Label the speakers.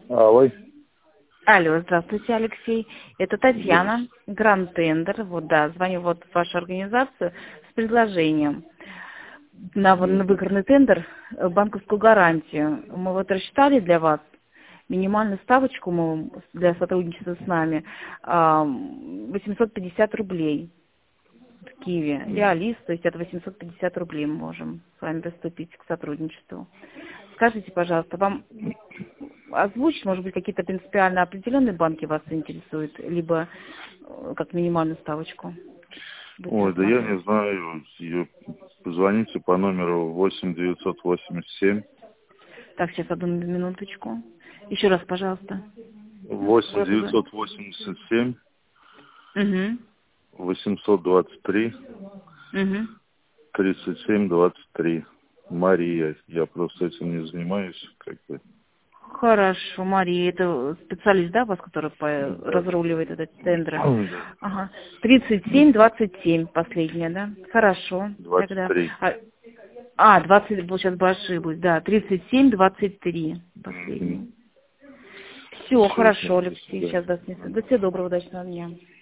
Speaker 1: Алло.
Speaker 2: Алло, здравствуйте, Алексей. Это Татьяна, Гранд Тендер. Вот, да, звоню вот в вашу организацию с предложением на выигранный тендер банковскую гарантию. Мы вот рассчитали для вас минимальную ставочку для сотрудничества с нами 850 рублей в Киеве. Реалист, то есть это 850 рублей мы можем с вами приступить к сотрудничеству. Скажите, пожалуйста, вам озвучить, может быть, какие-то принципиально определенные банки вас интересуют, либо как минимальную ставочку?
Speaker 1: Ой, да я не знаю. Позвоните по номеру 8987.
Speaker 2: Так, сейчас одну минуточку. Еще раз, пожалуйста.
Speaker 1: 8987 823 3723. Мария. Я просто этим не занимаюсь, как бы.
Speaker 2: Хорошо, Мария, это специалист, да, у вас, который разруливает этот тендер?
Speaker 1: Да.
Speaker 2: Ага. 37-27 последняя, да? Хорошо.
Speaker 1: 23.
Speaker 2: Тогда... 20, вот сейчас бы ошиблась, да, 37-23 последняя. Все, хорошо, Алексей, сейчас до всего доброго, удачного дня.